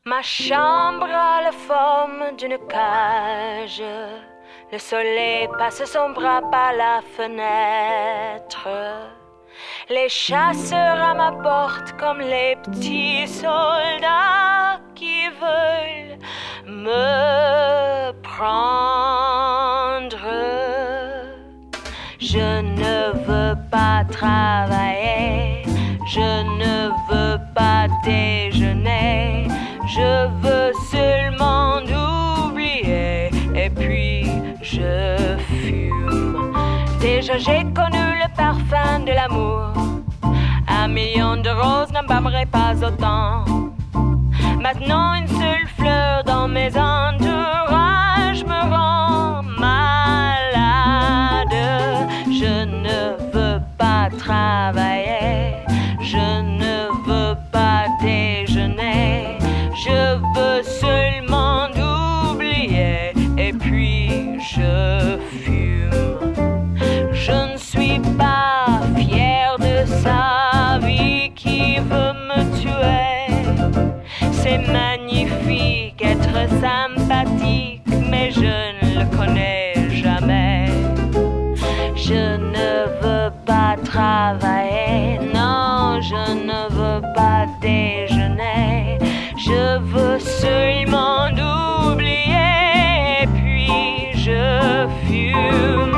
Ma chambre a la forme d'une cage. Le soleil passe son bras par la fenêtre. Les chasseurs à ma porte comme les petits soldats qui veulent me prendre. Je ne veux pas travailler, je ne veux pas déjeuner, je veux seulement oublier et puis je fume. Déjà j'ai connu le parfum de l'amour, 1 million de roses n'embaumerait pas autant. Maintenant une seule fleur dans mes entourages me rend malade. Je ne veux pas travailler, je ne veux pas déjeuner, je veux seulement oublier et puis je fume. Je ne suis pas fière de sa vie qui veut me tuer. C'est magnifique être sympathique, mais je ne le connais jamais. Je ne veux pas travailler, non, je ne veux pas déjeuner. Je veux seulement oublier, et puis je fume.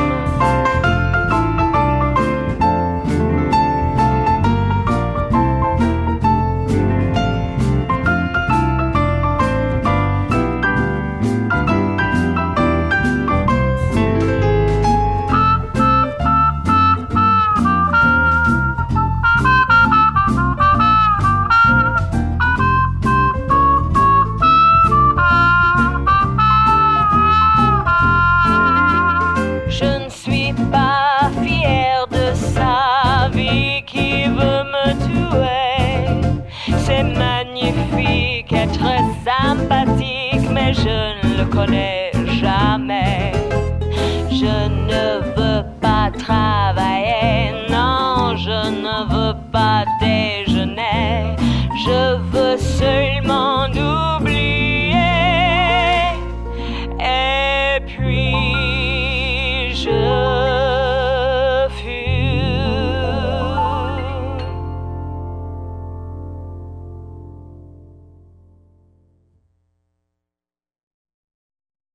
C'est magnifique être sympathique, mais je ne le connais